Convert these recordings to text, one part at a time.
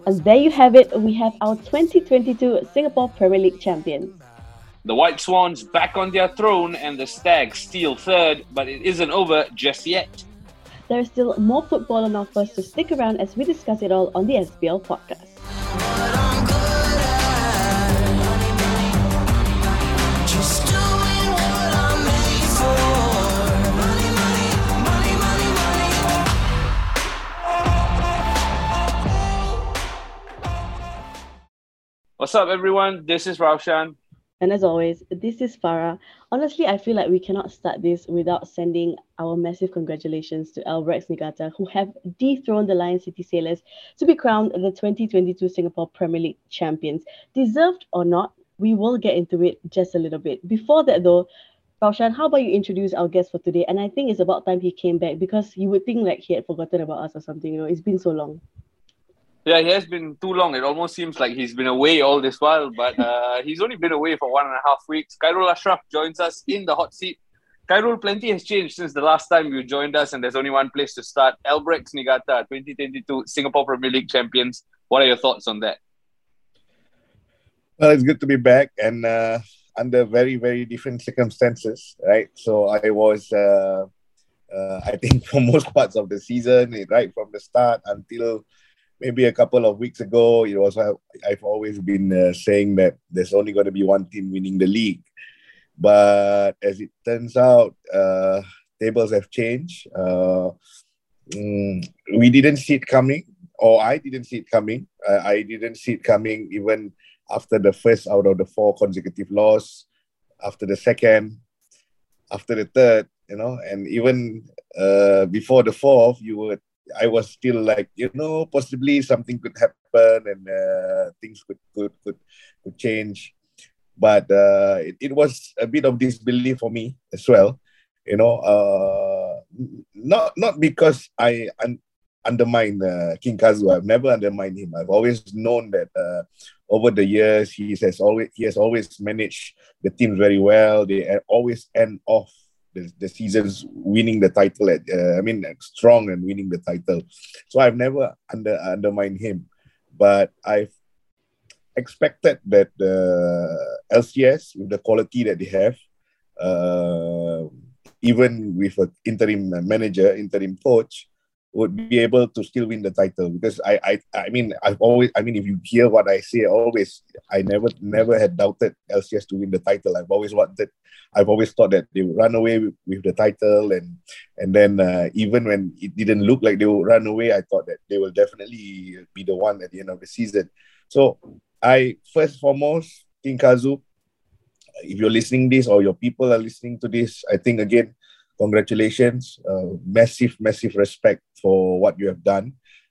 And there you have it. We have our 2022 Singapore Premier League champions. The White Swans back on their throne and the Stags steal third, but it isn't over just yet. There is still more football on offer, so stick around as we discuss it all on the SPL podcast. What's up, everyone? This is Raushan. And as always, this is Farah. Honestly, I feel like we cannot start this without sending our massive congratulations to Albrechts Niigata, who have dethroned the Lion City Sailors to be crowned the 2022 Singapore Premier League champions. Deserved or not, we will get into it just a little bit. Before that, though, Raushan, how about you introduce our guest for today? And I think it's about time he came back because you would think like he had forgotten about us or something. It's been so long. Yeah, he has been too long. It almost seems like he's been away all this while, but he's only been away for 1.5 weeks. Khairul Ashraf joins us in the hot seat. Khairul, plenty has changed since the last time you joined us, and there's only one place to start. Albrechts Niigata, 2022 Singapore Premier League champions. What are your thoughts on that? Well, it's good to be back and under very, very different circumstances, right? So I was, I think, for most parts of the season, right from the start until maybe a couple of weeks ago, it was I've always been saying that there's only going to be one team winning the league. But as it turns out, tables have changed. We didn't see it coming, or I didn't see it coming. I didn't see it coming even after the first out of the 4 consecutive loss, after the second, after the third, and even before the fourth, I was still like, possibly something could happen and things could change. But it was a bit of disbelief for me as well. Not because I undermine King Kazu. I've never undermined him. I've always known that over the years he has always managed the team very well. They always end off the seasons winning the title strong and winning the title. So I've never undermined him, but I've expected that the LCS, with the quality that they have, even with an interim manager, interim coach, would be able to still win the title. Because if you hear what I say, I never had doubted LCS to win the title. I've always thought that they would run away with the title, and then even when it didn't look like they would run away, I thought that they will definitely be the one at the end of the season. So first foremost, King Kazu, if you're listening this or your people are listening to this, I think again, congratulations, massive respect for what you have done.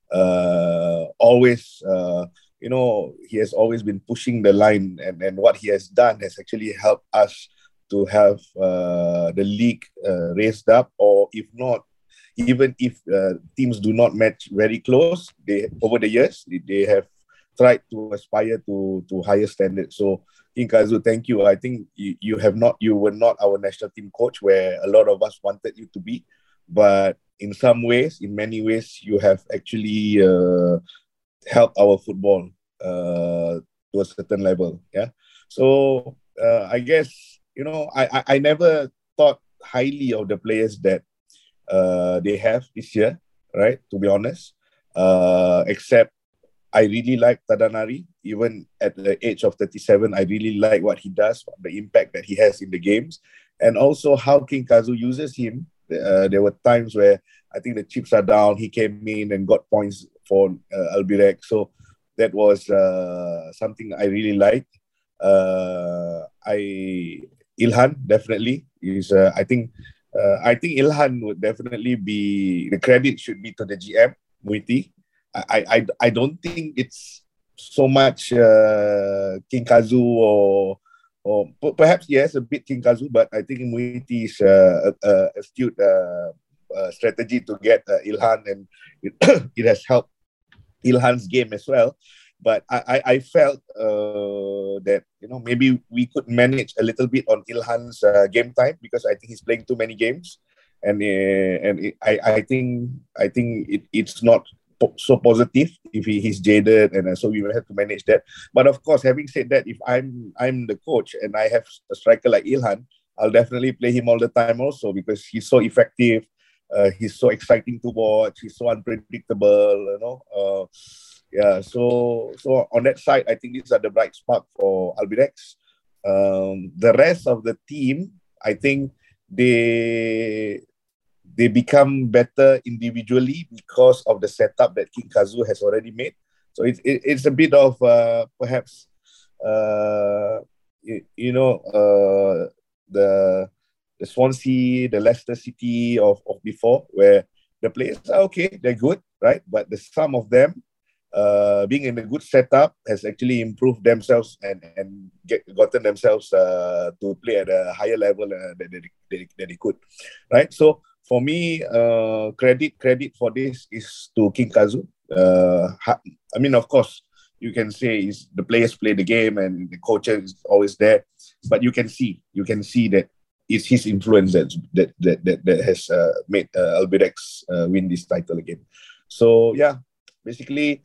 He has always been pushing the line, and what he has done has actually helped us to have the league raised up, or if not, even if teams do not match very close, over the years they have tried to aspire to higher standards. So King Kazu, thank you. I think you were not our national team coach, where a lot of us wanted you to be, but in many ways, you have actually helped our football to a certain level. Yeah. So I guess I never thought highly of the players that they have this year, right? To be honest, except I really like Tadanari. Even at the age of 37, I really like what he does, the impact that he has in the games, and also how King Kazu uses him. There were times where I think the chips are down. He came in and got points for Albirec. So that was something I really liked. Ilhan definitely is. I think Ilhan would definitely be. The credit should be to the GM Muiti. I don't think it's so much King Kazu or perhaps yes, a bit King Kazu, but I think Muiti's astute strategy to get Ilhan, and it has helped Ilhan's game as well. But I felt that maybe we could manage a little bit on Ilhan's game time, because I think he's playing too many games, and I think it's not so positive if he's jaded, and so we will have to manage that. But of course, having said that, if I'm the coach and I have a striker like Ilhan, I'll definitely play him all the time also, because he's so effective. He's so exciting to watch. He's so unpredictable, yeah. So on that side, I think these are the bright spark for Albirex. The rest of the team, I think they become better individually because of the setup that King Kazu has already made. So it's a bit of perhaps the Swansea, the Leicester City of before, where the players are okay, they're good, right? But the sum of them being in a good setup has actually improved themselves and gotten themselves to play at a higher level that they could, right? So for me, credit for this is to King Kazu. I mean, of course, you can say is the players play the game and the coach is always there, but you can see that it's his influence that has made Albirex win this title again. So yeah, basically,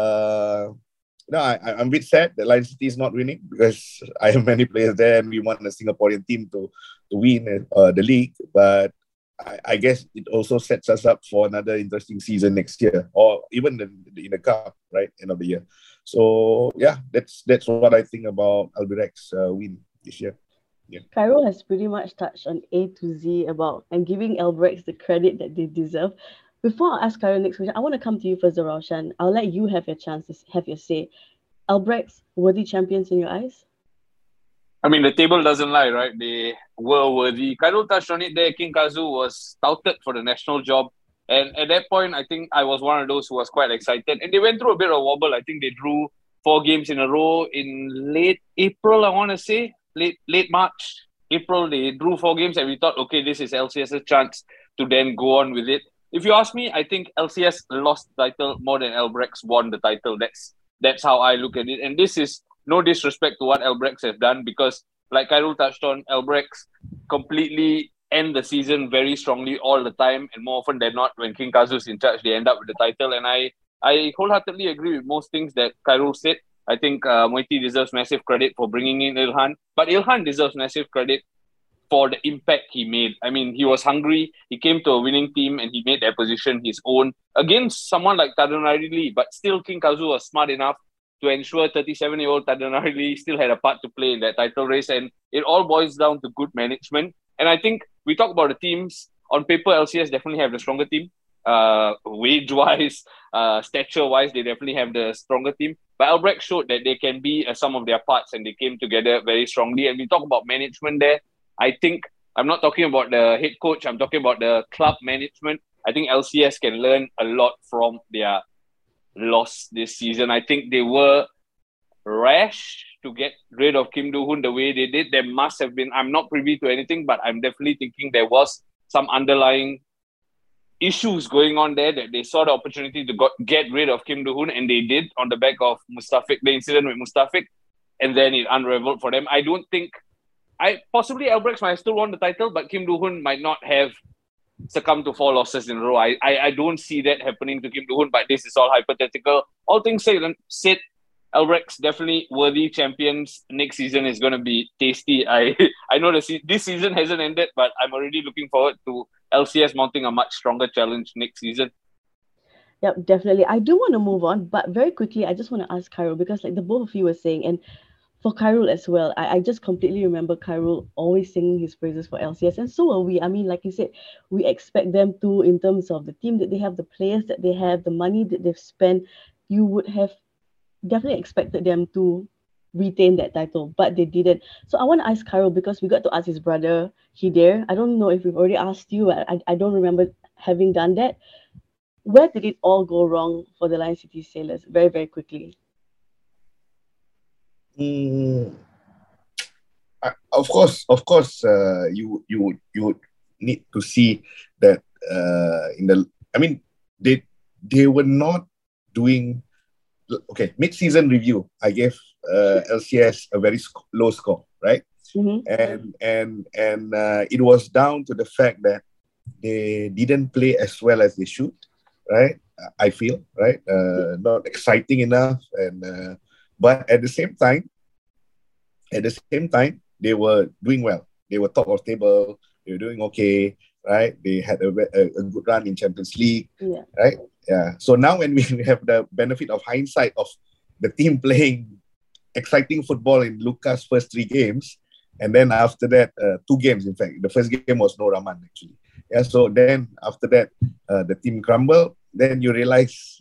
no, I'm a bit sad that Lion City is not winning, because I have many players there and we want a Singaporean team to win the league. But I guess it also sets us up for another interesting season next year, or even in the cup, right, end of the year. So yeah, that's what I think about Albirex win this year. Yeah. Khairul has pretty much touched on A to Z about and giving Albirex the credit that they deserve. Before I ask Khairul next question, I want to come to you first, Roshan. I'll let you have your chance to have your say. Albirex, worthy champions in your eyes? I mean, the table doesn't lie, right? They were worthy. Khairul touched on it there. King Kazu was touted for the national job. And at that point, I think I was one of those who was quite excited. And they went through a bit of a wobble. I think they drew 4 games in a row in late April, I want to say. Late March, April, they drew 4 games. And we thought, okay, this is LCS's chance to then go on with it. If you ask me, I think LCS lost the title more than Albirex won the title. That's how I look at it. And this is no disrespect to what Albirex have done, because like Khairul touched on, Albirex completely end the season very strongly all the time, and more often than not, when King Kazu is in charge, they end up with the title. And I wholeheartedly agree with most things that Khairul said. I think Moiti deserves massive credit for bringing in Ilhan, but Ilhan deserves massive credit for the impact he made. I mean, he was hungry. He came to a winning team and he made that position his own against someone like Tadunari Lee. But still, King Kazu was smart enough to ensure 37-year-old Tadunari Lee still had a part to play in that title race. And it all boils down to good management. And I think we talk about the teams. On paper, LCS definitely have the stronger team. Wage-wise, stature-wise, they definitely have the stronger team. But Albirex showed that they can be a sum of their parts, and they came together very strongly. And we talk about management there. I think I'm not talking about the head coach. I'm talking about the club management. I think LCS can learn a lot from their loss this season. I think they were rash to get rid of Kim Do-hoon the way they did. There must have been, I'm not privy to anything, but I'm definitely thinking there was some underlying issues going on there, that they saw the opportunity to get rid of Kim Do-hoon, and they did on the back of Mustafik, the incident with Mustafik, and then it unraveled for them. I don't think possibly Albirex might have still won the title, but Kim Do-hoon might not have succumbed to 4 losses in a row. I don't see that happening to Kim Do-hoon, but this is all hypothetical. All things said, Albirex definitely worthy champions. Next season is going to be tasty. I know this season hasn't ended, but I'm already looking forward to LCS mounting a much stronger challenge next season. Yep, definitely. I do want to move on, but very quickly, I just want to ask Khairul, because like the both of you were saying, and for Khairul as well, I just completely remember Khairul always singing his praises for LCS, and so are we. I mean, like you said, we expect them to, in terms of the team that they have, the players that they have, the money that they've spent. You would have definitely expected them to retain that title, but they didn't. So I want to ask Khairul, because we got to ask his brother Hidir. I don't know if we've already asked you. I don't remember having done that. Where did it all go wrong for the Lion City Sailors? Very, very quickly. Of course, you would need to see that they were not doing. Okay, mid-season review, I gave LCS a very low score, right? Mm-hmm. And it was down to the fact that they didn't play as well as they should. right? I feel, right? Not exciting enough, and but at the same time, they were doing well. They were top of table. They were doing okay, right? They had a good run in Champions League, Yeah. right? Yeah. So now when we have the benefit of hindsight of the team playing exciting football in Lucas' first 3 games, and then after that, 2 games. In fact, the first game was no Rahman actually. Yeah. So then after that, the team crumbled. Then you realize,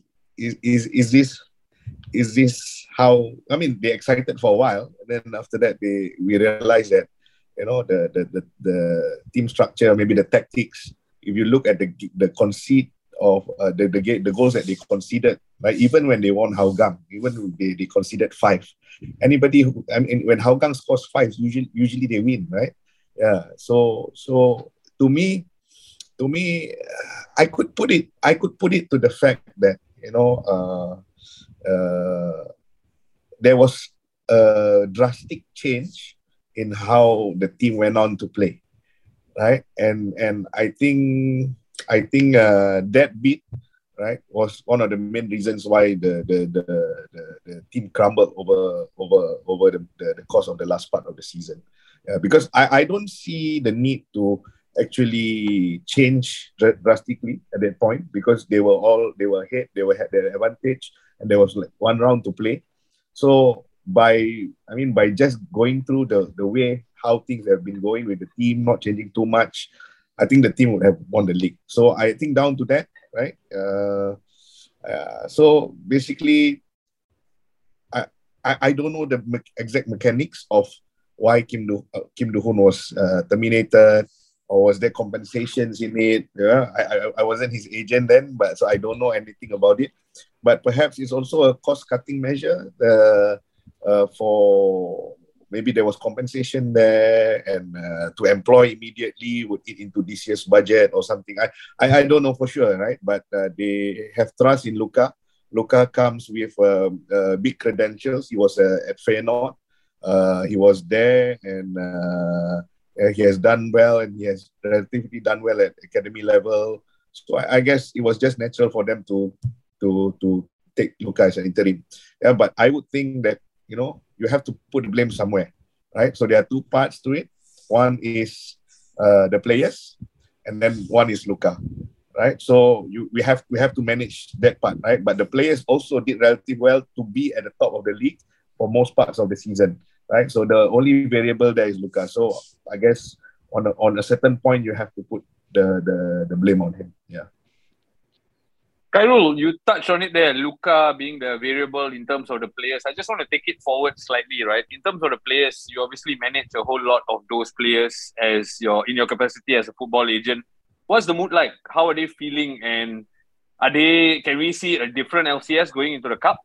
is this how? I mean, they excited for a while, and then after that, we realized that the team structure, maybe the tactics. If you look at the conceit of the goals that they conceded, right? Even when they won Hougang, even they conceded 5. Anybody who, I mean, when Hougang scores 5, usually they win, right? Yeah. So to me, I could put it to the fact that there was a drastic change in how the team went on to play, right? And I think that bit, right, was one of the main reasons why the team crumbled over the course of the last part of the season. Because I don't see the need to actually change drastically at that point, because they were ahead, had their advantage, and there was like 1 round to play. So by just going through the way how things have been going with the team, not changing too much, I think the team would have won the league. So I think down to that, right? So basically, I don't know the exact mechanics of why Kim Do-hoon was terminated, or was there compensations in it? Yeah, I wasn't his agent then, but so I don't know anything about it. But perhaps it's also a cost-cutting measure for maybe there was compensation there, and to employ immediately would eat into this year's budget or something. I don't know for sure, right? But they have trust in Luka. Luka comes with big credentials. He was at Feyenoord. He was there, and he has done well, and he has relatively done well at academy level. So I guess it was just natural for them to take Luka as an interim. Yeah, but I would think that you have to put the blame somewhere, right? So there are 2 parts to it. One is the players, and then one is Luka, right? So we have to manage that part, right? But the players also did relatively well to be at the top of the league for most parts of the season, right? So the only variable there is Luka. So I guess on a certain point you have to put the blame on him. Yeah. Khairul, you touched on it there, Luka being the variable in terms of the players. I just want to take it forward slightly, right? In terms of the players, you obviously manage a whole lot of those players in your capacity as a football agent. What's the mood like? How are they feeling? And can we see a different LCS going into the cup?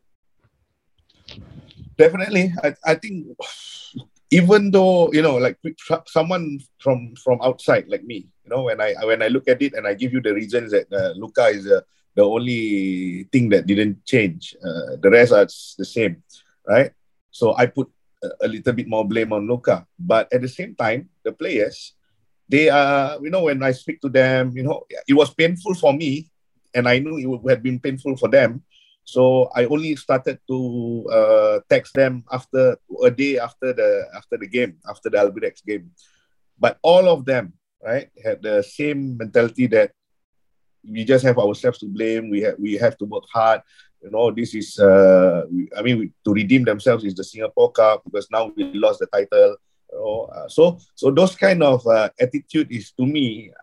Definitely. I think even though, like someone from outside like me, when I look at it and I give you the reasons that Luka is the only thing that didn't change. The rest are the same, right? So I put a little bit more blame on Luka. But at the same time, the players, they are, when I speak to them, it was painful for me, and I knew it would have been painful for them. So I only started to text them after a day after the game, after the Albirex game. But all of them, right, had the same mentality that we just have ourselves to blame. We have to work hard. This is to redeem themselves is the Singapore Cup, because now we lost the title. So those kind of attitude is, to me,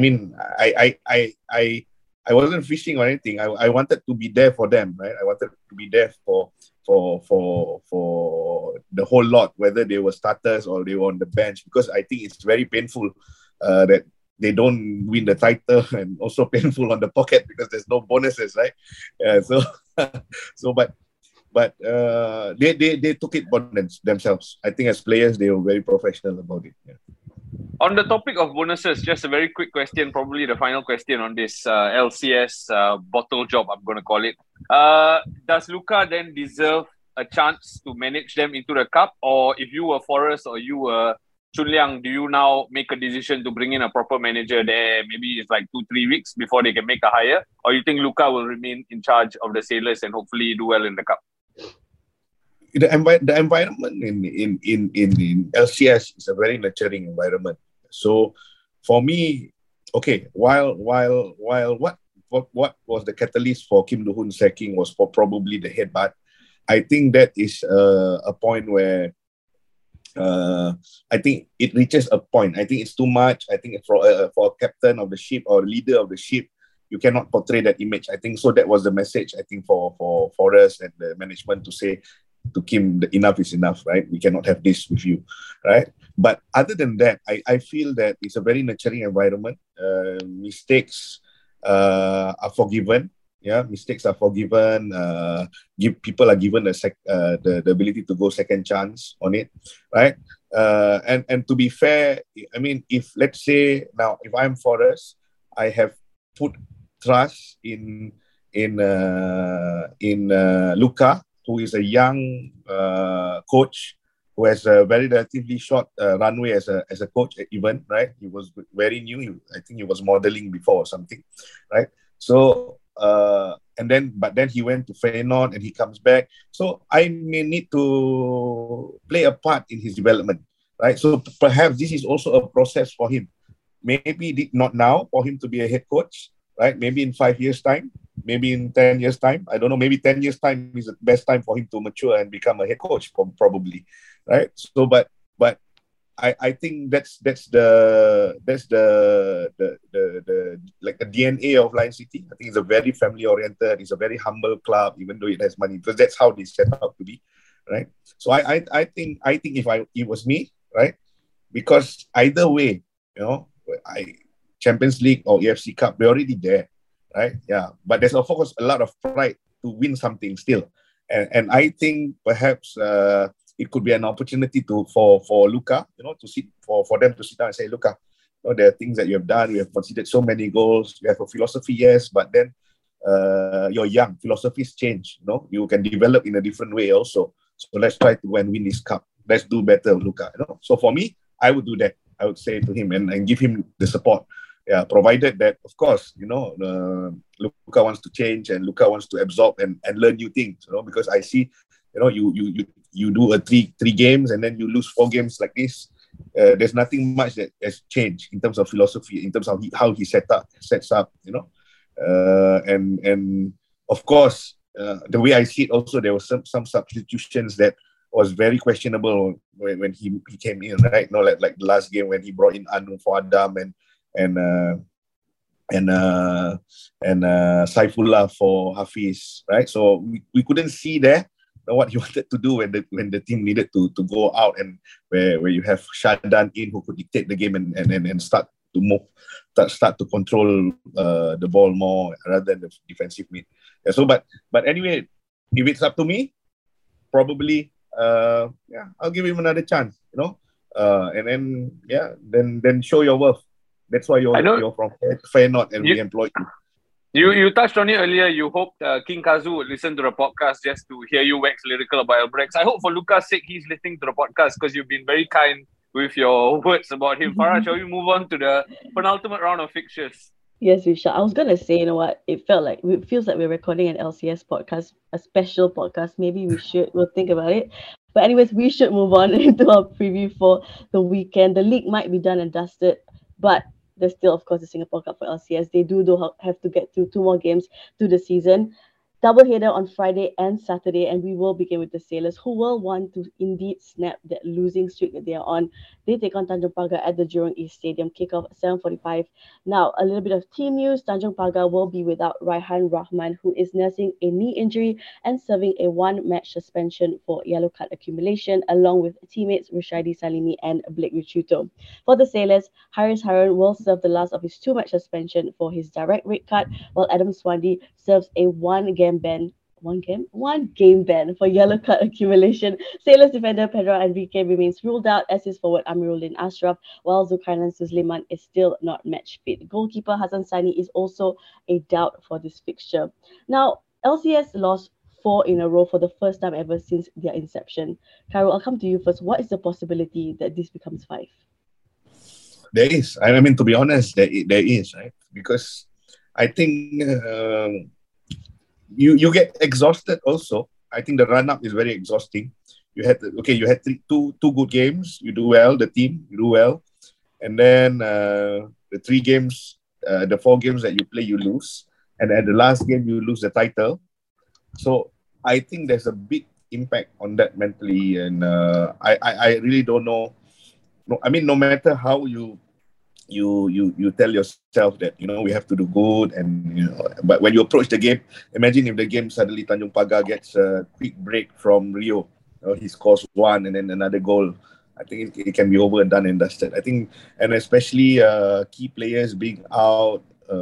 I wasn't fishing or anything. I wanted to be there for them, right? I wanted to be there for the whole lot, whether they were starters or they were on the bench, because I think it's very painful that they don't win the title, and also painful on the pocket because there's no bonuses, right? But they took it upon themselves. I think as players, they were very professional about it. Yeah. On the topic of bonuses, just a very quick question, probably the final question on this LCS bottle job, I'm going to call it. Does Luka then deserve a chance to manage them into the cup? Or if you were Forest or you were Chun Liang, do you now make a decision to bring in a proper manager there? Maybe it's like 2-3 weeks before they can make a hire, or you think Luka will remain in charge of the Sailors and hopefully do well in the cup? The environment in LCS is a very nurturing environment. So for me, okay, while what was the catalyst for Kim Do-hoon sacking was for probably the headbutt. I think that is a point where I think it reaches a point. I think it's too much. I think for a captain of the ship or leader of the ship, you cannot portray that image. I think so. That was the message. I think for us and the management to say to Kim, enough is enough, right? We cannot have this with you, right? But other than that, I feel that it's a very nurturing environment. Mistakes are forgiven. Yeah, mistakes are forgiven. People are given the ability to go second chance on it, right? And to be fair, I mean, if let's say now, if I'm Forrest, I have put trust in Luka, who is a young coach who has a very relatively short runway as a coach even, right? He was very new. I think he was modeling before or something, right? So but then he went to Feyenoord and he comes back. So I may need to play a part in his development, right? So perhaps this is also a process for him. Maybe not now for him to be a head coach, right? Maybe in 5 years' time, maybe in 10 years' time. I don't know. Maybe 10 years' time is the best time for him to mature and become a head coach, probably, right? So, but I think that's the like the DNA of Lion City. I think it's a very family oriented. It's a very humble club, even though it has money, because that's how they set up to be, right? So I think if it was me, right? Because either way, Champions League or AFC Cup, we're already there, right? Yeah, but there's of course a lot of pride to win something still, and I think perhaps it could be an opportunity for Luka, to sit for them to sit down and say, Luka, there are things that you have done. We have conceded so many goals. You have a philosophy, yes, but then you're young. Philosophies change. You can develop in a different way also. So let's try to win this cup. Let's do better, Luka. So for me, I would do that. I would say to him and give him the support. Yeah, provided that, of course, Luka wants to change and Luka wants to absorb and learn new things. Because I see, you do a three games and then you lose 4 games like this. There's nothing much that has changed in terms of philosophy, in terms of how he sets up. And of course, the way I see it, also there was some substitutions that was very questionable when he came in, right? Like the last game when he brought in Anu for Adam and Saifullah for Hafiz, right? So we couldn't see there what he wanted to do when the team needed to go out, and where you have Shadan in who could dictate the game and start to move, start to control the ball more rather than the defensive mid. Yeah, so but anyway, if it's up to me, probably I'll give him another chance, and then show your worth. That's why you're from Feyenoord and we employ you. You touched on it earlier. You hoped King Kazu would listen to the podcast just to hear you wax lyrical about Albrecht. I hope for Luka's sake he's listening to the podcast because you've been very kind with your words about him. Farah, shall we move on to the penultimate round of fixtures? Yes, we shall. I was going to say, it feels like we're recording an LCS podcast, a special podcast. Maybe we'll think about it. But anyways, we should move on into our preview for the weekend. The league might be done and dusted, but there's still, of course, the Singapore Cup for LCS. They do have to get through 2 more games to the season. Doubleheader on Friday and Saturday, and we will begin with the Sailors, who will want to indeed snap that losing streak that they are on. They take on Tanjong Pagar at the Jurong East Stadium, kickoff at 7:45. Now, a little bit of team news. Tanjong Pagar will be without Raihan Rahman, who is nursing a knee injury and serving a 1-match suspension for yellow card accumulation, along with teammates Rushaidi Salimi and Blake Richuto. For the Sailors, Haris Harun will serve the last of his 2-match suspension for his direct red card, while Adam Swandi serves a one game ban for yellow card accumulation. Sailors defender Pedro Enrique remains ruled out, as is forward Amiruddin Ashraf, while Zulkarnain Suzliman is still not match fit. Goalkeeper Hassan Sani is also a doubt for this fixture. Now, LCS lost 4 in a row for the first time ever since their inception. Carol, I'll come to you first. What is the possibility that this becomes 5? There is. I mean, to be honest, there is, right? Because I think you get exhausted also. I think the run up is very exhausting. You had two good games. You do well. The team you do well, and then the 3 games, the 4 games that you play, you lose, and at the last game you lose the title. So I think there's a big impact on that mentally, and I really don't know. No, I mean, no matter how you tell yourself that we have to do good, and but when you approach the game, imagine if the game suddenly Tanjong Pagar gets a quick break from Rio, he scores 1 and then another goal. I think it can be over and done and dusted. I think, and especially key players being out.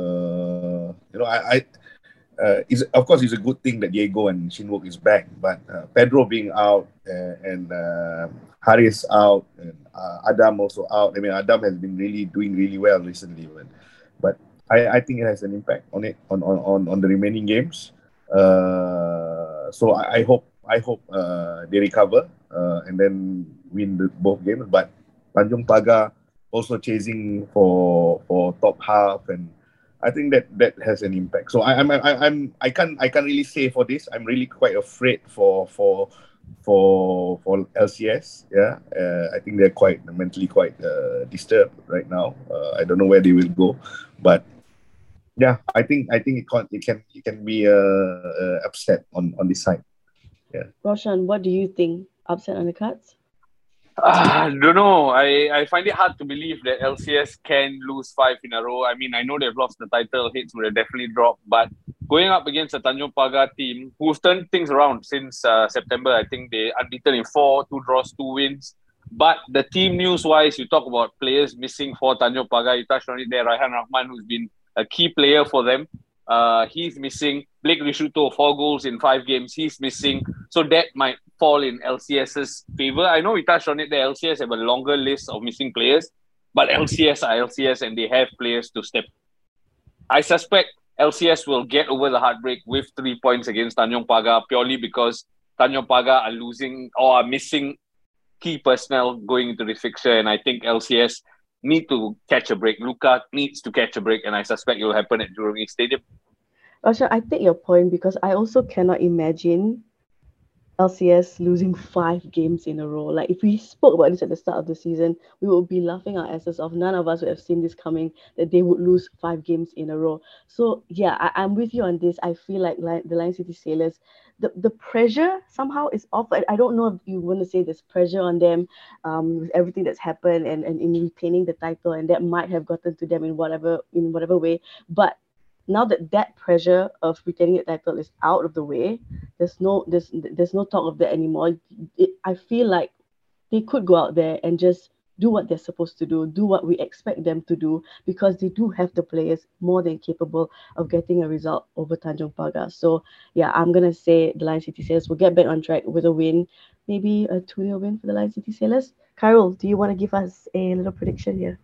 Of course, it's a good thing that Diego and Shinwook is back, but Pedro being out and Haris out and Adam also out. I mean, Adam has been doing really well recently, but I think it has an impact on it on the remaining games. So I hope they recover and then win both games. But Tanjong Pagar also chasing for top half, and I think that has an impact. So I can't really say for this. I'm really quite afraid for LCS. Yeah, I think they're mentally quite disturbed right now. I don't know where they will go, but yeah, I think it can be upset on this side. Yeah. Roshan, what do you think? Upset on the cards? I don't know. I find it hard to believe that LCS can lose 5 in a row. I mean, I know they've lost the title, hits would have definitely dropped, but going up against a Tanjong Pagar team who've turned things around since September, I think they unbeaten in 4, 2 draws, 2 wins. But the team news-wise, you talk about players missing for Tanjong Pagar. You touched on it there, Raihan Rahman, who's been a key player for them. He's missing. Blake Rishuto, 4 goals in 5 games. He's missing. So that might fall in LCS's favor. I know we touched on it. The LCS have a longer list of missing players, but LCS are LCS and they have players to step. I suspect LCS will get over the heartbreak with 3 points against Tanjong Pagar purely because Tanjong Pagar are losing or are missing key personnel going into this fixture, and I think LCS need to catch a break. Luka needs to catch a break, and I suspect it will happen at Jurong East Stadium. Roshan, I take your point because I also cannot imagine LCS losing 5 games in a row. Like, if we spoke about this at the start of the season, we would be laughing our asses off. None of us would have seen this coming, that they would lose 5 games in a row. So yeah, I'm with you on this. I feel like the Lion City Sailors, the pressure somehow is off. I don't know if you want to say there's pressure on them with everything that's happened and in retaining the title, and that might have gotten to them in whatever way. But now that pressure of retaining the title is out of the way, there's no talk of that anymore. I feel like they could go out there and just do what they're supposed to do what we expect them to do, because they do have the players more than capable of getting a result over Tanjong Pagar. So yeah, I'm gonna say the Lion City Sailors will get back on track with a win, maybe a 2-0 win for the Lion City Sailors. Carol, do you want to give us a little prediction here?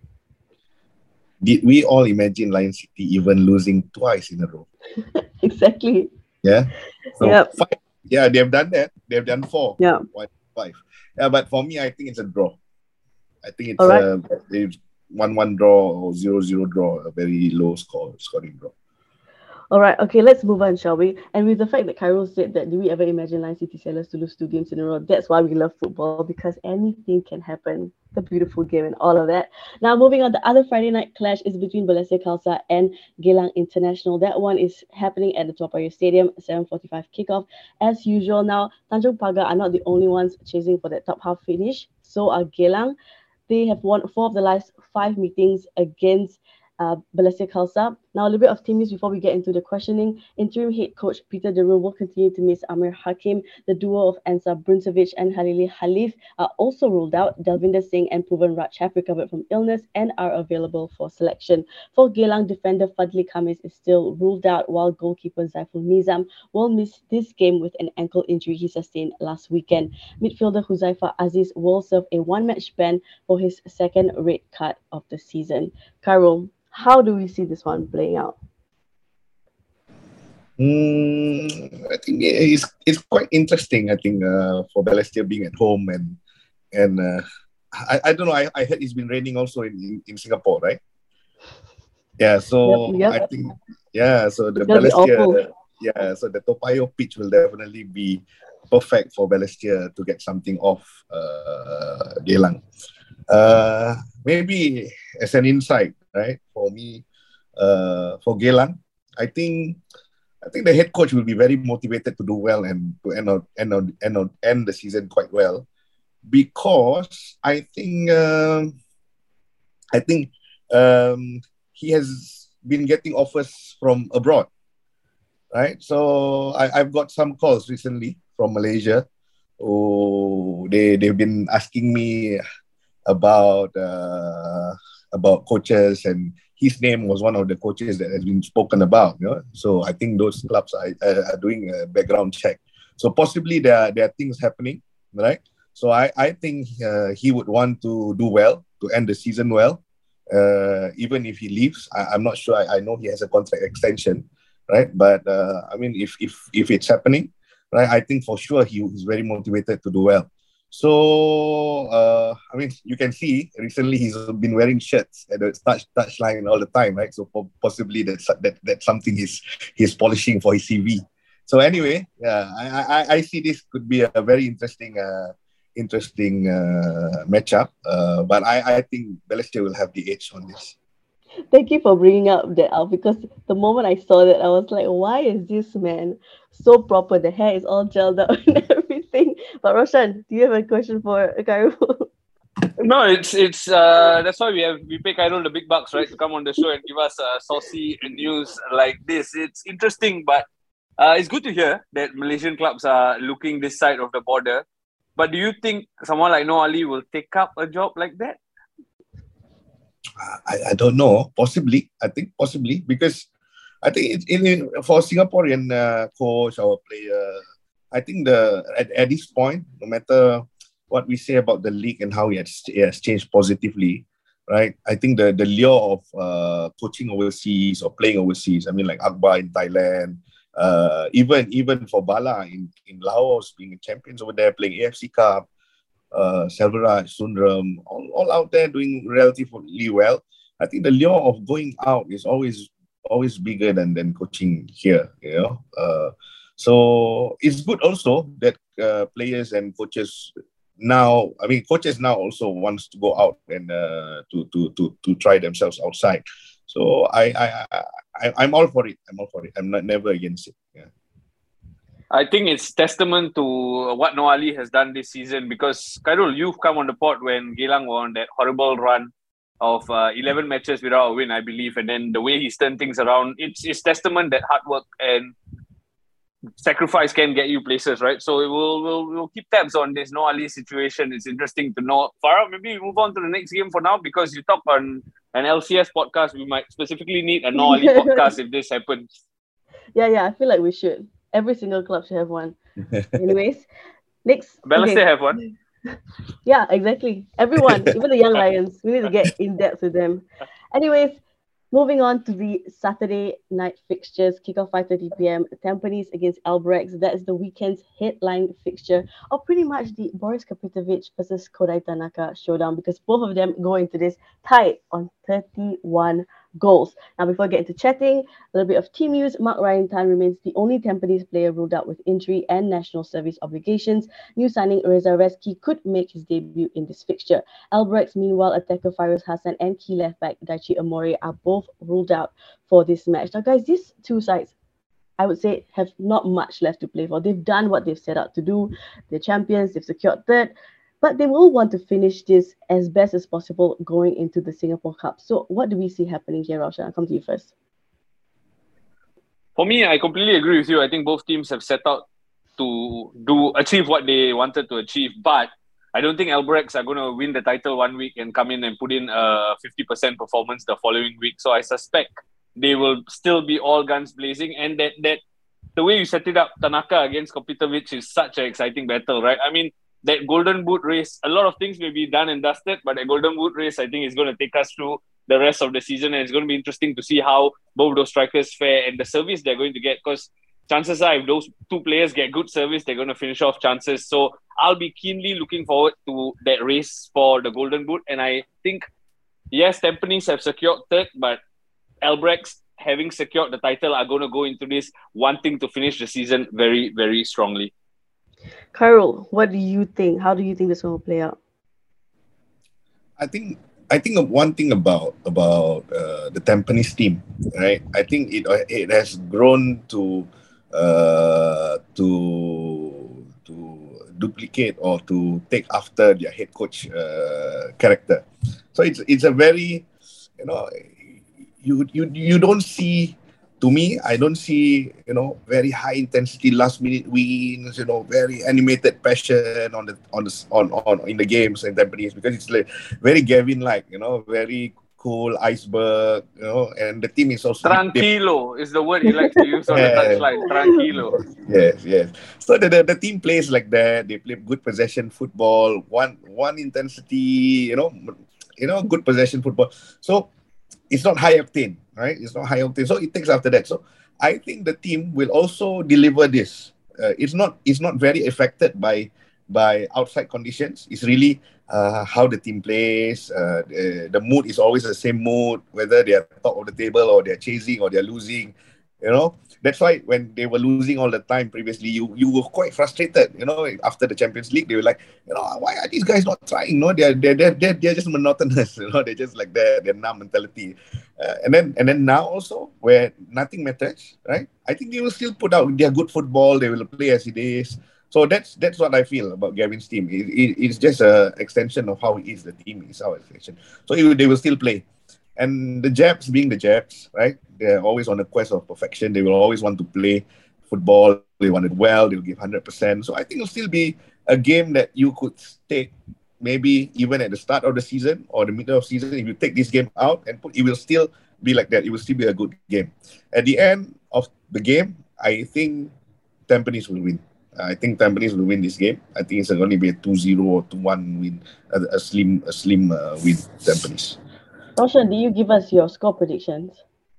Did we all imagine Lion City even losing twice in a row? Exactly. Yeah. So Yep. 5. Yeah, they've done that. They've done 4. Yeah. 5. Yeah, but for me, I think it's a draw. I think it's All right. a 1-1 draw or 0-0 draw, a very low scoring draw. All right, okay, let's move on, shall we? And with the fact that Cairo said that, do we ever imagine Lion City Sailors to lose 2 games in a row? That's why we love football, because anything can happen. The beautiful game and all of that. Now, moving on, the other Friday night clash is between Balestier Khalsa and Geylang International. That one is happening at the Toa Payoh Stadium, 7:45 kickoff. As usual, now, Tanjong Pagar are not the only ones chasing for that top half finish. So are Geylang. They have won 4 of the last 5 meetings against Balestier Khalsa. Now, a little bit of team news before we get into the questioning. Interim head coach Peter De Roo will continue to miss Amir Hakim. The duo of Ansar Bruncevic and Halili Halif are also ruled out. Delvinder Singh and Puvan Raj have recovered from illness and are available for selection. For Geylang, defender Fadli Khamis is still ruled out, while goalkeeper Zaiful Nizam will miss this game with an ankle injury he sustained last weekend. Midfielder Huzaifa Aziz will serve a 1-match ban for his 2nd red card of the season. Carol, how do we see this one playing out? I think it's quite interesting. I think for Balestier being at home and I don't know. I heard it's been raining also in Singapore, right? Yeah. So Yep. I think So the It's gonna be awful. Balestier, so the Toa Payoh pitch will definitely be perfect for Balestier to get something off Geylang. Maybe as an insight, right? For me, for Geylang, I think the head coach will be very motivated to do well and to end the season quite well, because I think he has been getting offers from abroad, right? So I've got some calls recently from Malaysia. Oh, they've been asking me about coaches, and his name was one of the coaches that has been spoken about. So I think those clubs are doing a background check. So possibly there are things happening, right? So I think he would want to do well to end the season well. Even if he leaves, I'm not sure. I know he has a contract extension, right? But I mean, if it's happening, right, I think for sure he's very motivated to do well. So I mean, you can see recently he's been wearing shirts at the touchline all the time, right? So possibly that's something he's polishing for his CV. So anyway, yeah, I see this could be a very interesting matchup. But I think Balestier will have the edge on this. Thank you for bringing up that out, because the moment I saw that, I was like, why is this man so proper? The hair is all gelled out and everything. But Roshan, do you have a question for Khairul? No, it's that's why we pay Khairul the big bucks, right, to come on the show and give us saucy news like this. It's interesting, but it's good to hear that Malaysian clubs are looking this side of the border. But do you think someone like Noah Ali will take up a job like that? I don't know. Possibly, I think possibly, because I think for Singaporean coach or player, I think at this point, no matter what we say about the league and how it has changed positively, right? I think the lure of coaching overseas or playing overseas. I mean, like Akbar in Thailand, even for Bala in Laos, being champions over there, playing AFC Cup. Selvaraj, Sundram, all out there doing relatively well. I think the lure of going out is always bigger than coaching here. So it's good also that players and coaches now. I mean, coaches now also wants to go out and to try themselves outside. So I'm all for it. I'm not never against it. Yeah. I think it's testament to what Noah Ali has done this season, because Khairul, you've come on the pod when Geylang were on that horrible run of 11 matches without a win, I believe, and then the way he's turned things around, it's testament that hard work and sacrifice can get you places, right? So we'll keep tabs on this Noah Ali situation. It's interesting to know. Farah, maybe we move on to the next game for now, because you talk on an LCS podcast. We might specifically need a Noah Ali podcast if this happens. Yeah, I feel like we should. Every single club should have one. Anyways, next. Balestier have one. Yeah, exactly. Everyone, even the young Lions, we need to get in depth with them. Anyways, moving on to the Saturday night fixtures, kickoff 5:30 p.m. Tampines against Albrechts. That is the weekend's headline fixture, or pretty much the Boris Kapitovic versus Kodai Tanaka showdown, because both of them go into this tied on 31 goals. Now, before we get into chatting, a little bit of team news. Mark Ryan Tan remains the only Tampines player ruled out with injury and national service obligations. New signing Reza Reski could make his debut in this fixture. Albrechts, meanwhile, attacker Fairuz Hassan and key left back Daichi Amori are both ruled out for this match. Now, guys, these two sides, I would say, have not much left to play for. They've done what they've set out to do. They're champions, they've secured third, but they will want to finish this as best as possible going into the Singapore Cup. So what do we see happening here, Roshan? I'll come to you first. For me, I completely agree with you. I think both teams have set out to achieve what they wanted to achieve, but I don't think Albrechts are going to win the title one week and come in and put in a 50% performance the following week. So I suspect they will still be all guns blazing, and that the way you set it up, Tanaka against Kopitovic, is such an exciting battle, right? I mean, that Golden Boot race, a lot of things may be done and dusted, but that Golden Boot race, I think, is going to take us through the rest of the season, and it's going to be interesting to see how both those strikers fare and the service they're going to get, because chances are if those two players get good service, they're going to finish off chances. So I'll be keenly looking forward to that race for the Golden Boot. And I think, yes, Tampines have secured third, but Albrechts, having secured the title, are going to go into this wanting to finish the season very, very strongly. Khairul, what do you think? How do you think this one will play out? I think one thing about the Tampines team, right? I think it has grown to duplicate or to take after their head coach character. So it's a very, you know, you don't see. To me, I don't see, very high intensity last minute wins, very animated passion on in the games in Tampines, because it's like very Gavin like, very cool iceberg, and the team is also tranquilo is the word he likes to use on the touchline. Tranquilo. Yes. So the team plays like that. They play good possession football, one intensity, good possession football. So it's not high octane, right? It's not high octane. So it takes after that. So I think the team will also deliver this. It's not very affected by outside conditions. It's really how the team plays. The mood is always the same mood, whether they are top of the table or they're chasing or they're losing. That's why when they were losing all the time previously, you were quite frustrated. After the Champions League, they were like, why are these guys not trying? No, they're just monotonous. They're just like that. They're numb mentality. And then now also, where nothing matters, right? I think they will still put out their good football. They will play as it is. So that's what I feel about Gavin's team. It's just an extension of how he is. The team is our extension. So they will still play. And the Japs being the Japs, right? They're always on a quest of perfection. They will always want to play football. They want it well. They'll give 100%. So I think it'll still be a game that you could take maybe even at the start of the season or the middle of season. If you take this game out and it will still be like that. It will still be a good game. At the end of the game, I think Tampines will win. I think Tampines will win this game. I think it's going to be a 2-0 or 2-1 win, a slim win, Tampines. Roshan, do you give us your score predictions?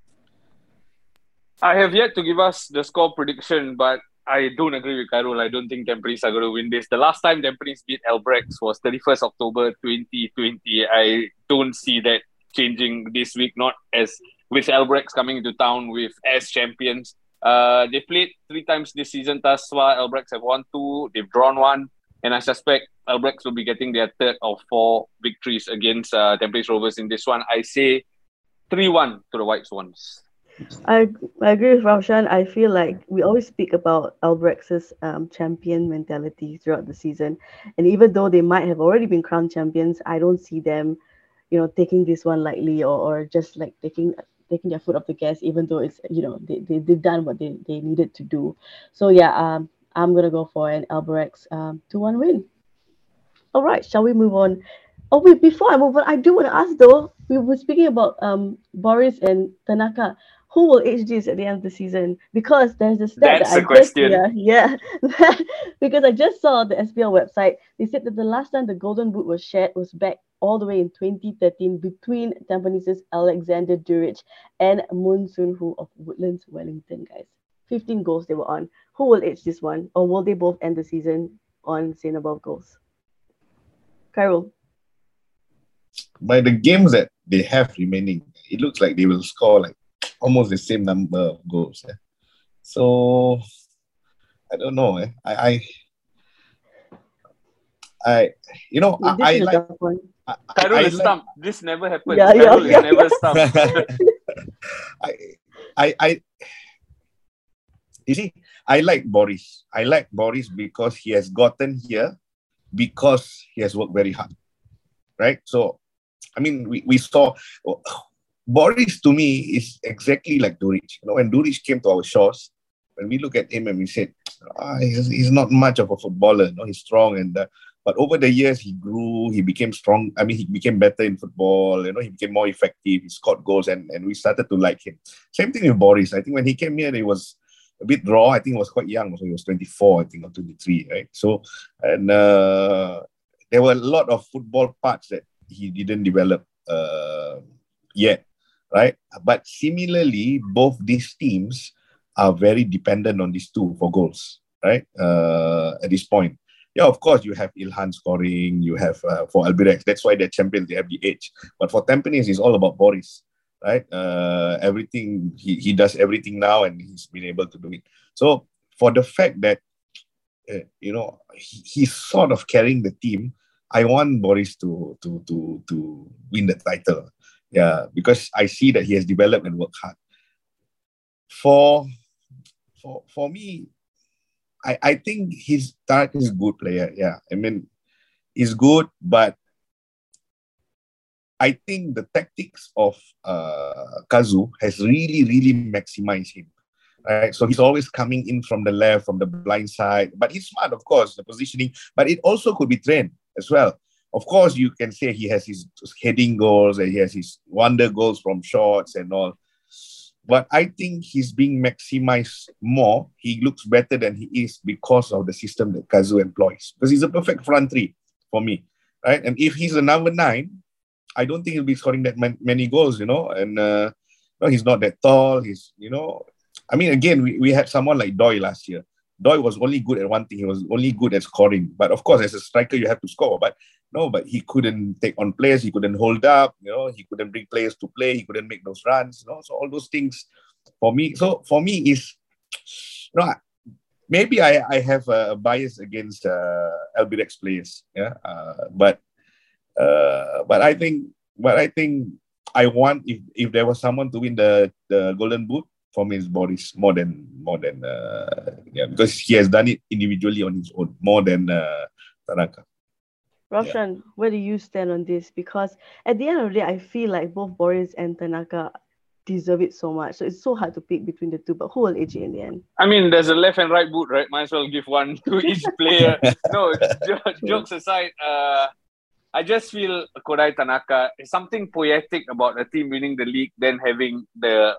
I have yet to give us the score prediction, but I don't agree with Khairul. I don't think Tampines are going to win this. The last time Tampines beat Albrechts was 31st October 2020. I don't see that changing this week, not as with Albrechts coming into town as champions. They played 3 times this season thus far. Albrechts have won 2, they've drawn 1, and I suspect Albrechts will be getting their 3rd of 4 victories against Tampines Rovers in this one. I say 3-1 to the White Swans. I agree with Roshan. I feel like we always speak about Albrechts' champion mentality throughout the season, and even though they might have already been crowned champions, I don't see them, taking this one lightly or just like taking their foot off the gas, even though it's they've done what they needed to do. So yeah, I'm gonna go for an Albrechts 2-1 win. All right, shall we move on? Oh wait, before I move on, I do want to ask though. We were speaking about Boris and Tanaka. Who will age this at the end of the season? Because there's a stat That's the question. Because I just saw the SPL website. They said that the last time the Golden Boot was shared was back all the way in 2013 between Tampines' Alexander Duric and Moon Soon Hoo of Woodlands Wellington, guys. 15 goals they were on. Who will age this one? Or will they both end the season on same above goals? Khairul. By the games that they have remaining, it looks like they will score like almost the same number of goals. So I don't know. I Khairul is stumped. This never happened. Yeah. Khairul is never stumped. You see, I like Boris. I like Boris because he has gotten here because he has worked very hard. Right? So, I mean, we saw Boris to me is exactly like Duric. When Duric came to our shores, when we look at him and we said, he's not much of a footballer. He's strong but over the years he grew. He became strong. I mean, he became better in football. He became more effective. He scored goals, and we started to like him. Same thing with Boris. I think when he came here, he was a bit raw. I think he was quite young. So he was 24, I think, or 23, right? So, and there were a lot of football parts that he didn't develop yet, right? But similarly, both these teams are very dependent on these two for goals, right? At this point. Yeah, of course, you have Ilhan scoring, you have for Albirex, that's why they're champions, they have the edge. But for Tampines, it's all about Boris, right? Everything, he does everything now and he's been able to do it. So for the fact that, he's sort of carrying the team, I want Boris to win the title. Yeah, because I see that he has developed and worked hard. For me, I think Tarak is a good player. Yeah, I mean, he's good, but I think the tactics of Kazu has really, really maximized him. Right, so he's always coming in from the left, from the blind side. But he's smart, of course, the positioning. But it also could be trained as well. Of course, you can say he has his heading goals and he has his wonder goals from shots and all. But I think he's being maximized more. He looks better than he is because of the system that Kazu employs. Because he's a perfect front three for me, right? And if he's a number 9, I don't think he'll be scoring that many goals, And he's not that tall. I mean, again, we had someone like Doi last year. Doi was only good at one thing. He was only good at scoring. But of course, as a striker, you have to score. But he couldn't take on players. He couldn't hold up. He couldn't bring players to play. He couldn't make those runs. So all those things for me. So for me is, maybe I have a bias against Albirex players. Yeah. But I think I want, if there was someone to win the Golden Boot, for me, it's Boris more than because he has done it individually on his own more than Tanaka. Roshan, where do you stand on this? Because at the end of the day, I feel like both Boris and Tanaka deserve it so much. So it's so hard to pick between the two. But who will edge it in the end? I mean, there's a left and right boot, right? Might as well give one to each player. No, jokes aside, I just feel Kodai Tanaka is something poetic about a team winning the league, then having the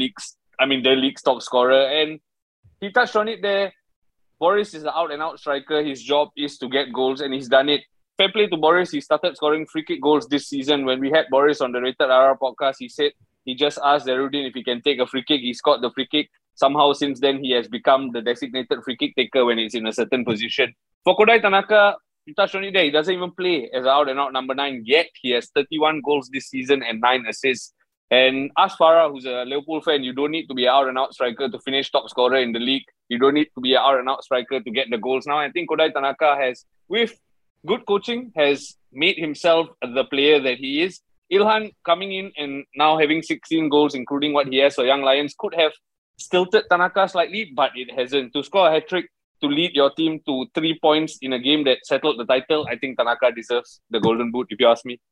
league's top scorer. And he touched on it there. Boris is an out-and-out striker. His job is to get goals, and he's done it. Fair play to Boris. He started scoring free kick goals this season. When we had Boris on the Rated RR podcast, he said he just asked Zerudin if he can take a free kick. He scored the free kick. Somehow, since then, he has become the designated free kick taker when it's in a certain position. For Kodai Tanaka, you touched on it there. He doesn't even play as an out-and-out number 9 yet. He has 31 goals this season and 9 assists. And ask Farah, who's a Liverpool fan, you don't need to be an out-and-out striker to finish top scorer in the league. You don't need to be an out-and-out striker to get the goals now. I think Kodai Tanaka has, with good coaching, has made himself the player that he is. Ilhan coming in and now having 16 goals, including what he has for Young Lions, could have stilted Tanaka slightly, but it hasn't. To score a hat-trick, to lead your team to 3 points in a game that settled the title, I think Tanaka deserves the Golden Boot, if you ask me.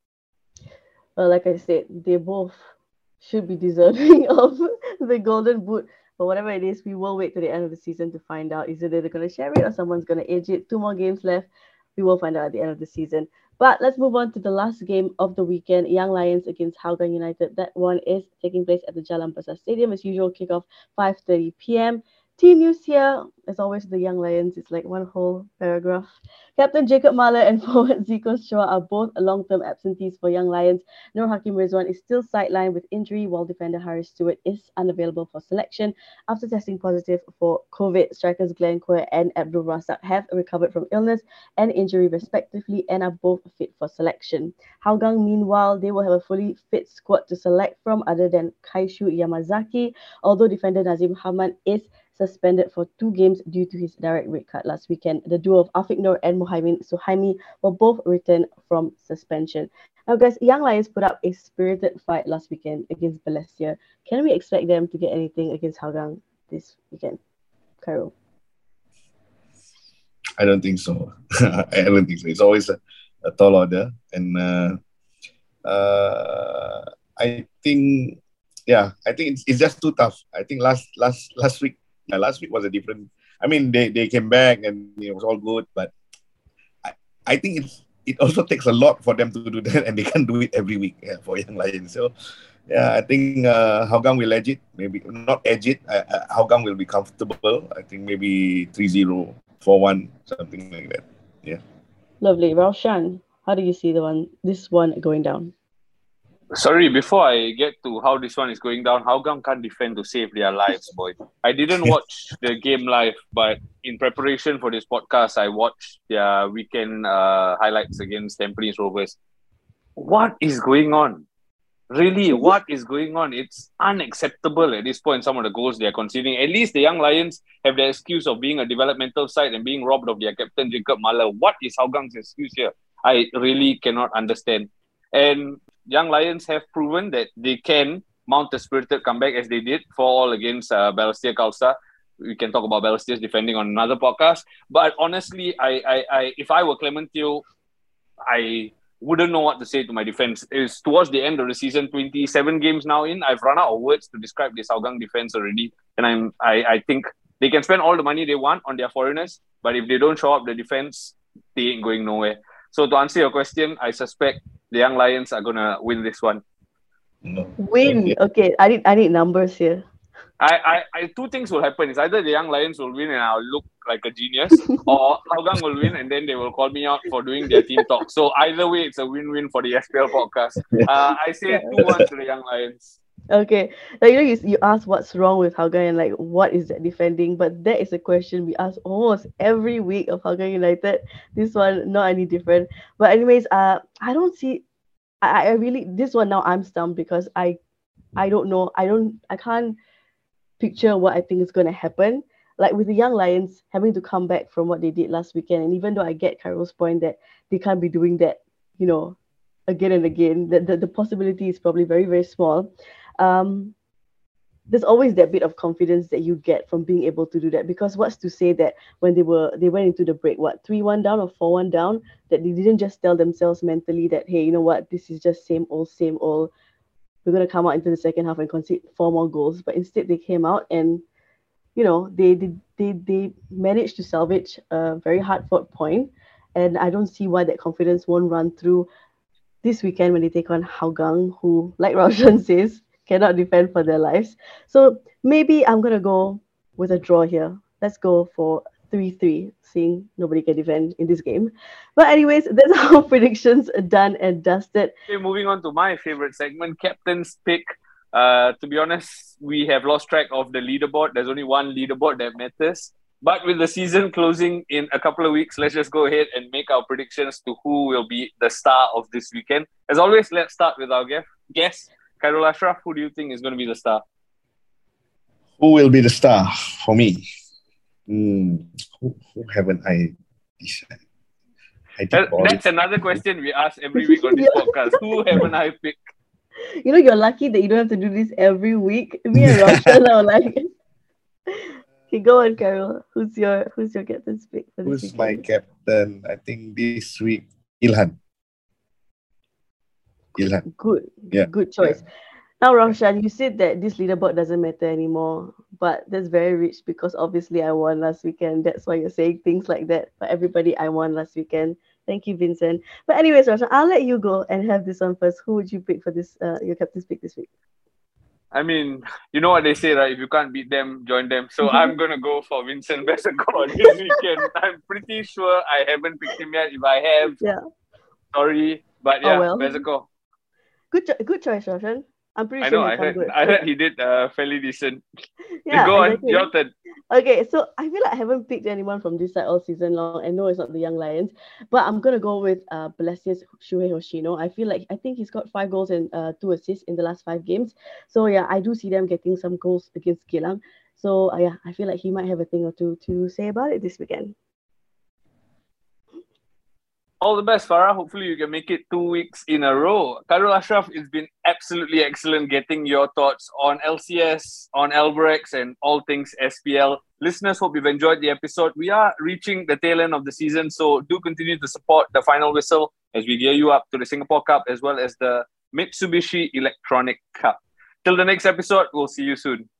Well, like I said, they both should be deserving of the Golden Boot. But whatever it is, we will wait to the end of the season to find out. Is it they're going to share it or someone's going to edge it? 2 more games left. We will find out at the end of the season. But let's move on to the last game of the weekend. Young Lions against Hougang United. That one is taking place at the Jalan Besar Stadium. As usual, kickoff 5:30 p.m. Team news here, as always, the Young Lions. It's like one whole paragraph. Captain Jacob Mahler and forward Zico Chua are both long-term absentees for Young Lions. Nur Hakim Rizwan is still sidelined with injury, while defender Harris Stewart is unavailable for selection after testing positive for COVID. Strikers Glenn Quer and Abdul Razak have recovered from illness and injury respectively and are both fit for selection. Hougang, meanwhile, they will have a fully fit squad to select from other than Kaishu Yamazaki, although defender Nazim Hamad is suspended for 2 games due to his direct red card last weekend. The duo of Afiq Nur and Muhaimin Suhaimi will both return from suspension. Now, guys, Young Lions put up a spirited fight last weekend against Balestier. Can we expect them to get anything against Hougang this weekend? Khairul? I don't think so. I don't think so. It's always a tall order. And I think it's just too tough. I think last week was a different. I mean, they came back and it was all good, but I think it also takes a lot for them to do that, and they can't do it every week for Young Lions. So, I think Hougang will edge it. Maybe not edge it. Hougang will be comfortable. I think maybe 3-0, 4-1, something like that. Yeah. Lovely. Raushan, how do you see this one going down? Sorry, before I get to how this one is going down, Hougang can't defend to save their lives, boy. I didn't watch the game live, but in preparation for this podcast, I watched their weekend highlights against Tampines Rovers. What is going on? Really, what is going on? It's unacceptable at this point, some of the goals they are conceding. At least the Young Lions have the excuse of being a developmental side and being robbed of their captain, Jacob Mahler. What is Hougang's excuse here? I really cannot understand. And Young Lions have proven that they can mount a spirited comeback as they did 4-4 against Balestier Khalsa. We can talk about Balestier's defending on another podcast. But honestly, I if I were Clementino, I wouldn't know what to say to my defense. It's towards the end of the season, 27 games now in. I've run out of words to describe this Hougang defense already. And I think they can spend all the money they want on their foreigners, but if they don't show up the defense, they ain't going nowhere. So to answer your question, I suspect the Young Lions are gonna win this one. No. Win. Okay, I need numbers here. I two things will happen. It's either the Young Lions will win and I'll look like a genius, or Hougang will win and then they will call me out for doing their team talk. So either way, it's a win-win for the SPL podcast. I say 2-1 to the Young Lions. Okay, like you asked what's wrong with Hougang and like what is that defending, but that is a question we ask almost every week of Hougang United. This one not any different. But anyways, I don't see. I really this one now I'm stumped because I don't know. I can't picture what I think is going to happen. Like with the Young Lions having to come back from what they did last weekend, and even though I get Cairo's point that they can't be doing that, again and again, the possibility is probably very, very small. There's always that bit of confidence that you get from being able to do that, because what's to say that when they went into the break, 3-1 down or 4-1 down, that they didn't just tell themselves mentally that, hey, you know what, this is just same old, we're going to come out into the second half and concede 4 more goals. But instead they came out and they managed to salvage a very hard fought point, and I don't see why that confidence won't run through this weekend when they take on Hougang, who, like Roshan says, cannot defend for their lives. So maybe I'm gonna go with a draw here. Let's go for 3-3, seeing nobody can defend in this game. But anyways, that's our predictions done and dusted. Okay, moving on to my favorite segment, Captain's Pick. To be honest, we have lost track of the leaderboard. There's only one leaderboard that matters. But with the season closing in a couple of weeks, let's just go ahead and make our predictions to who will be the star of this weekend. As always, let's start with our guest, Khairul Ashraf. Who do you think is going to be the star? Who will be the star for me? Who haven't I decided? That's another question we ask every week on this podcast. Who haven't I picked? You're lucky that you don't have to do this every week. Me and Roshan are like, okay, go on, Carol. Who's your captain's pick for this Who's my captain? I think this week, Ilhan. Good choice. Yeah. Now, Roshan, you said that this leaderboard doesn't matter anymore, but that's very rich because obviously I won last weekend. That's why you're saying things like that. But everybody, I won last weekend. Thank you, Vincent. But anyways, Roshan, I'll let you go and have this one first. Who would you pick for this? Your captain's pick this week? I mean, you know what they say, right? If you can't beat them, join them. So I'm going to go for Vincent Bezeco this weekend. I'm pretty sure I haven't picked him yet. If I have, sorry. But yeah, Bezeco. Good choice, Roshan. I'm pretty sure I heard he did fairly decent. Yeah, go on, your turn. Okay, so I feel like I haven't picked anyone from this side all season long, and no, it's not the Young Lions, but I'm gonna go with Balestier's Shuhei Hoshino. I think he's got 5 goals and 2 assists in the last 5 games. So yeah, I do see them getting some goals against Geylang. So yeah, I feel like he might have a thing or two to say about it this weekend. All the best, Farah. Hopefully you can make it 2 weeks in a row. Khairul Ashraf, it's been absolutely excellent getting your thoughts on LCS, on Albirex, and all things SPL. Listeners, hope you've enjoyed the episode. We are reaching the tail end of the season, so do continue to support the Final Whistle as we gear you up to the Singapore Cup as well as the Mitsubishi Electronic Cup. Till the next episode, we'll see you soon.